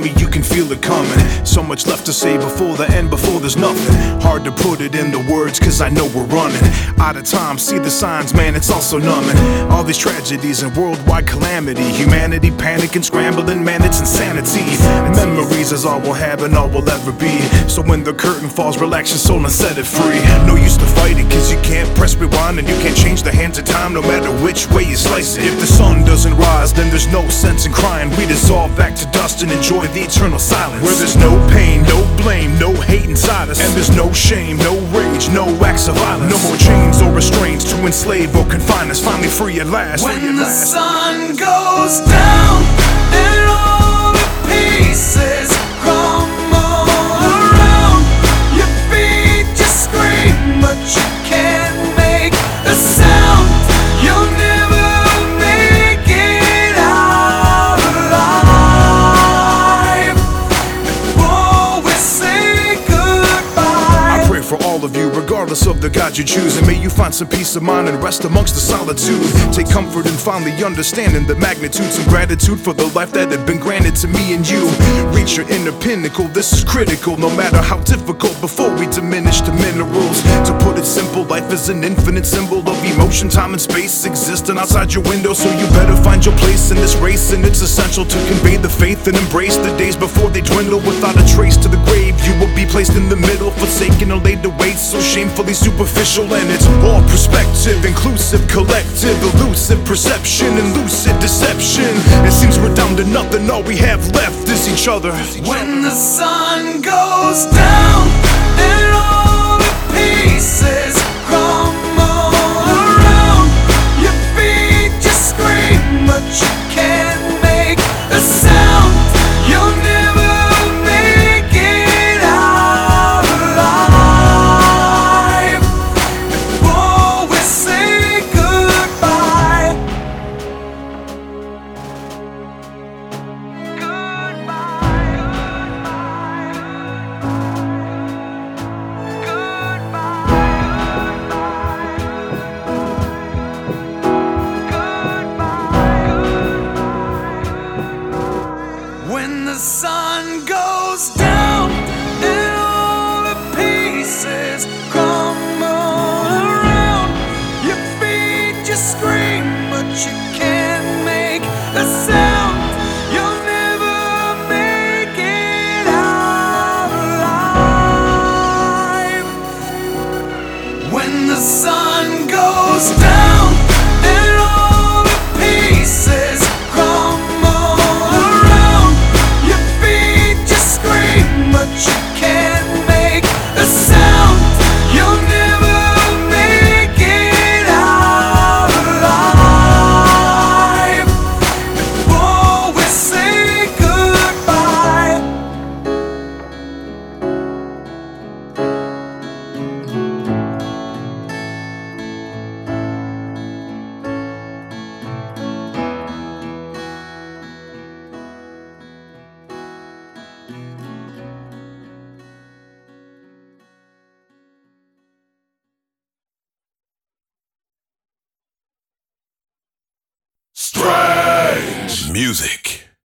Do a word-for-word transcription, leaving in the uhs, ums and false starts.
me, you can feel it coming. So much left to say before the end, before there's nothing. Hard to put it into words, cause I know we're running out of time. See the signs, man, it's also numbing. All these tragedies and worldwide calamity, humanity panicking, scrambling, man, it's insanity. Memories is all we'll have and all we'll ever be. So when the curtain falls, relax your soul and set it free. No use to fight it, cause you can't press rewind, and you can't change the hands of time no matter which way you slice it. If the sun doesn't rise, then there's no sense in crying. We dissolve back to dust and enjoy the eternal silence, where there's no pain, no blame, no hate inside us, and there's no shame, no rage, no acts of violence. No more chains or restraints to enslave or confine us. Finally free at last. When the sun goes down and all the pieces crumble around, your feet just scream, but you can't make a sound. You'll never make it out alive before we say goodbye. I pray for all of you, regardless of the God you choose, and may you find some peace of mind and rest amongst the solitude. Take comfort in finally understanding the magnitude, some gratitude for the life that had been granted to me and you. Reach your inner pinnacle, this is critical, no matter how difficult, before we diminish the minerals. To put it simple, life is an infinite symbol of emotion, time and space existing outside your window. So you better find your place in this race, and it's essential to convey the faith and embrace the days before they dwindle. Without a trace to the grave, you will be placed in the middle, forsaken or laid to waste, so shamefully superficial. And it's all perspective, inclusive, collective, elusive perception and lucid deception. It seems we're down to nothing, all we have left is each other. When the sun goes down and all the pieces crumble around, your feet just scream, but you can't make a sound. You'll never make it out alive before we say goodbye. When the sun goes down and all the pieces crumble around, your feet just scream, but you can't make a sound. You'll never make it out alive. When the sun goes down and all the pieces crumble around, your feet just scream, but you can't make a sound. You'll never make it out alive before we say goodbye. Strange music.